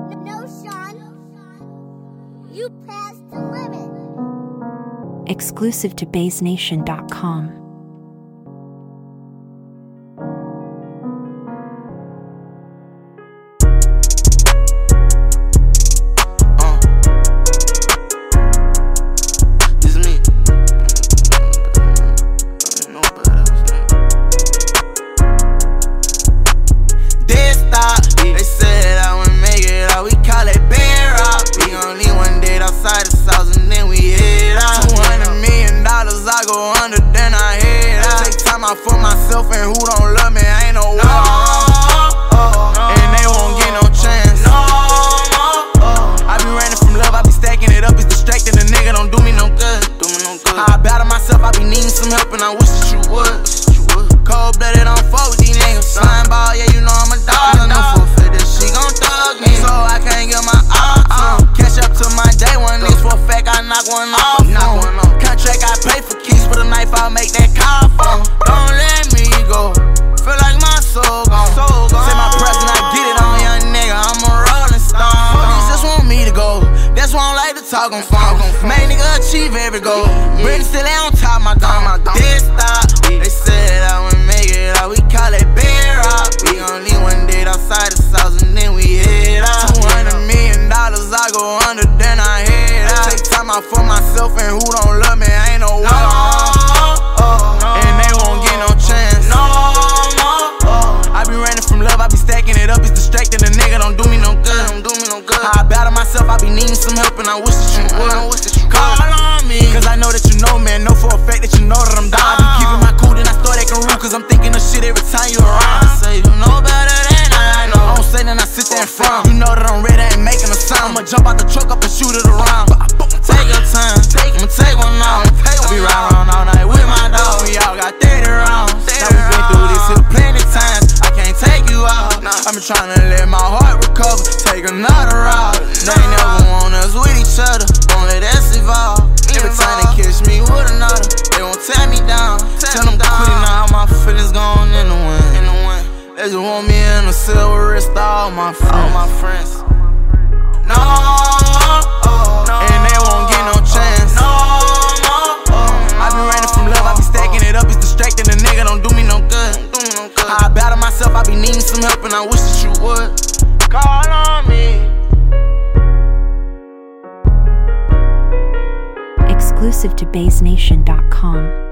No, Sean. You passed the limit. Exclusive to BaseNation.com. I go under, then I head out. Take time out for myself, and who don't love me, I ain't no one. And they won't get no chance. I be running from love, I be stacking it up, it's distracting. The nigga don't do me no good. I battle myself, I be needing some help, and I wish that you would. Cold blooded, don't fuck with these niggas. Slime ball, yeah, you know I'm a dog. I know for a fact that she gon' thug me, so I can't get my all. Catch up to my day one, niggas for a fact I knock one off. Contract I pay for keys, for the knife I'll make that call for. Don't let me go, feel like my soul gone. Say my present, I get it on young nigga, I'm a rolling stone. Police just want me to go, that's why I don't like to talk on phone. Main nigga achieve every goal, Brittany still ain't on top of my dome. Dead stop, they said I wouldn't make it out, we call it bed rock. We gon' leave one day outside the south and then we head out. $200 million, I go under, then I head out. Take time out for myself, and who don't love me, I ain't no one. And they won't get no chance. I be running from love, I be stacking it up, it's distracting. The nigga don't do me no good. I battle myself, I be needing some help, and I wish that you would. Call on me, cause I know that you know me, and know for a fact that you know that I'm down. I be keeping my cool, then I start acting rude, cause I'm thinking of shit every time you around. I say you know better than I know. I don't say then I sit there in front. You know that I'm ready, I ain't making a sound. I'ma jump out the truck up and shoot it around. Take your time, I'ma take one off. I be riding around all night with my dog. We all got 30 rounds. Now we been through this here plenty times. I can't take you out. I been trying to let my heart recover, take another route. They never want us with each other, won't let us evolve. Every time they catch me with another, they won't tear me down. Tell them quit it now, my feelings gone in the wind. They just want me in a silver wrist, all my friends. No, and they won't get no chance. I be running from love, I be stacking it up, it's distracting. The nigga don't do me no good. I battle myself, I be needing some help, and I wish that you would. Call on me. Exclusive to BaseNation.com.